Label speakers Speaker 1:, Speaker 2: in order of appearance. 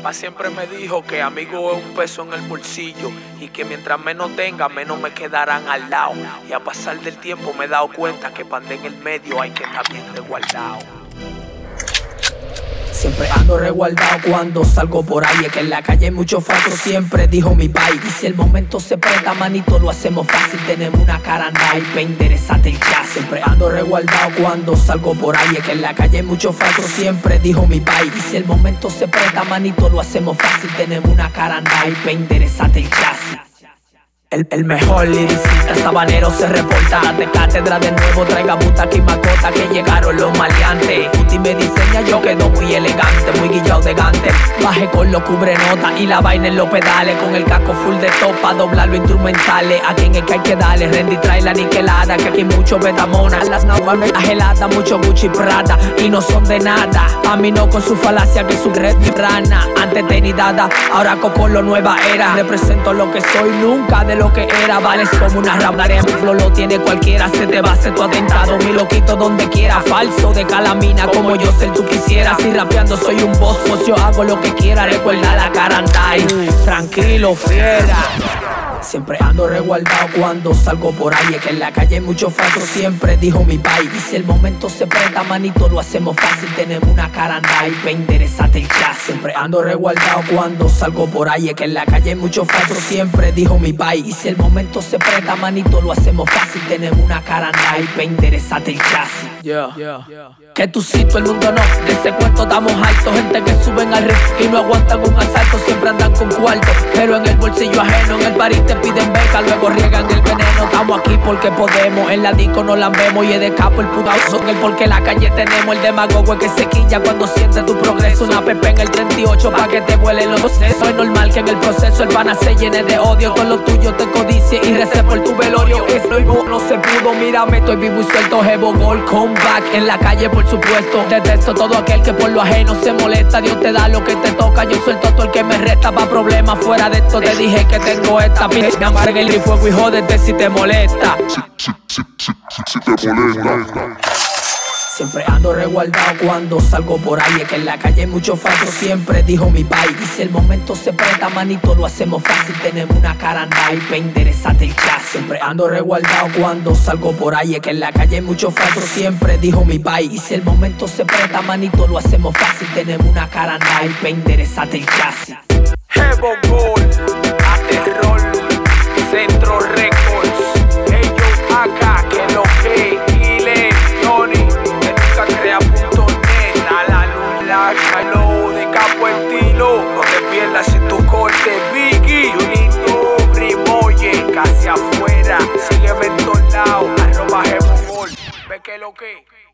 Speaker 1: Papá siempre me dijo que amigo es un peso en el bolsillo y que mientras menos tenga, menos me quedarán al lado. Y a pasar del tiempo me he dado cuenta que para andar en el medio hay que estar bien resguardado.
Speaker 2: Siempre ando resguardado cuando salgo por ahí. Es que en la calle hay mucho falso, siempre dijo mi pai. Y si el momento se presta, manito, lo hacemos fácil. Tenemos una caranda y pa' enderezarte el jazz. Siempre ando resguardado cuando salgo por ahí. Es que en la calle hay mucho falso, siempre dijo mi pai. Y si el momento se presta, manito, lo hacemos fácil. Tenemos una caranda y pa' enderezarte el jazz. El mejor liricista sabanero se reporta. De cátedra de nuevo, traiga butaca y macota, que llegaron los maleantes. Puti me diseña, yo quedo muy elegante, muy guillao de gante. Baje con los cubrenotas y la vaina en los pedales, con el casco full de topa, doblar los instrumentales. A quien es que hay que darle, Randy trae la niquelada, que aquí mucho betamona. Las navas geladas, mucho Gucci Prada, y no son de nada. A mí no con su falacia, que su red rana. Antes tenidada, ahora con lo nueva era. Represento lo que soy, nunca de lo que era. Vales como una rablaria, mi flow lo tiene cualquiera. Se te va a hacer tu atentado, mi loquito donde quiera. Falso de calamina, como yo ser tú quisieras. Si rapeando soy un boss, pues yo hago lo que quiera. Recuerda la carantay, tranquilo, fiera. Siempre ando resguardado cuando salgo por ahí. Es que en la calle hay mucho falso, siempre dijo mi pai. Y si el momento se presta, manito, lo hacemos fácil. Tenemos una caranda y pa' enderezarte el jazz. Siempre ando resguardado cuando salgo por ahí. Es que en la calle hay mucho falso, siempre dijo mi pai. Y si el momento se presta, manito, lo hacemos fácil. Tenemos una caranda y pa' enderezarte el jazz. Que tú sí, todo el mundo no. De ese cuento estamos altos. Gente que suben al ring y no aguantan un asalto. Siempre andan con cuarto, pero en el bolsillo ajeno. En el party te piden beca, luego riegan el veneno. Estamos aquí porque podemos, en la disco no la vemos. Y es de capo el pugauzo, el porque la calle tenemos. El demagogo es que se quilla cuando siente tu progreso. Una pepe en el 38 pa' que te vuelen los sesos. Es normal que en el proceso el pana se llene de odio. Todo lo tuyo te codicie y recé por tu velorio. Esto no se pudo, mírame, estoy vivo y suelto. Jevo gol, comeback, en la calle por supuesto. Detesto todo aquel que por lo ajeno se molesta. Dios te da lo que te toca, yo suelto todo el que me resta. Pa' problemas fuera de esto te dije que tengo esta. Me amarga el fuego y jódete si te molesta.
Speaker 3: Si te molesta.
Speaker 2: Siempre ando resguardado cuando salgo por ahí. Es que en la calle hay mucho falso, siempre dijo mi pai. Y si el momento se presta, manito, lo hacemos fácil. Tenemos una caranda y pa' enderezarte el jazz. Siempre ando resguardado cuando salgo por ahí. Es que en la calle hay mucho falso, siempre dijo mi pai. Y si el momento se presta, manito, lo hacemos fácil. Tenemos una caranda y pa' enderezarte el jazz.
Speaker 1: Jevo Gol, a terror, Centro Records, ellos acá, que lo que, Ile, Tony, que nunca crea.net, la luna, Kylo, de capo estilo, no te pierdas si tu corte, Biggie, Junito, Rimoye, casi afuera, sígueme en todos lados, @Jevo Gol, ve que lo que.